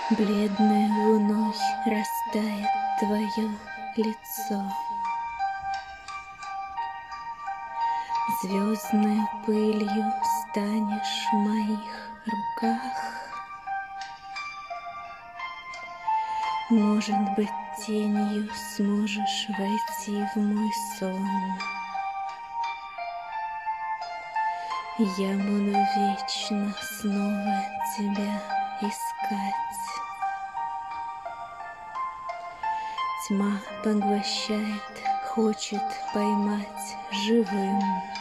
Бледной луной растает твое лицо, звездной пылью станешь в моих руках. Может быть, тенью сможешь войти в мой сон. Я буду вечно снова тебя искать. Тьма поглощает, хочет поймать живым.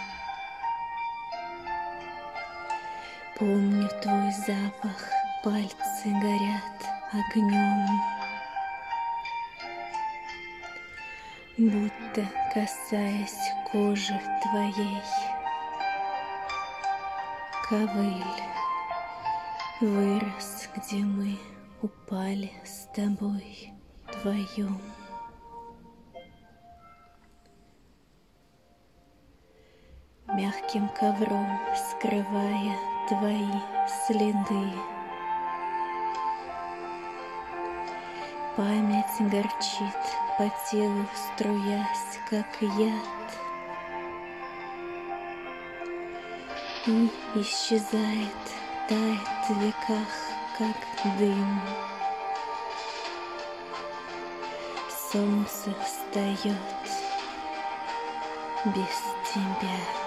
Помню твой запах, пальцы горят огнем. Будто касаясь кожи твоей, ковыль вырос, где мы упали с тобой вдвоем. Мягким ковром скрывая твои следы, память горчит по телу, струясь, как яд, и исчезает, тает в веках, как дым. Солнце встает без тебя.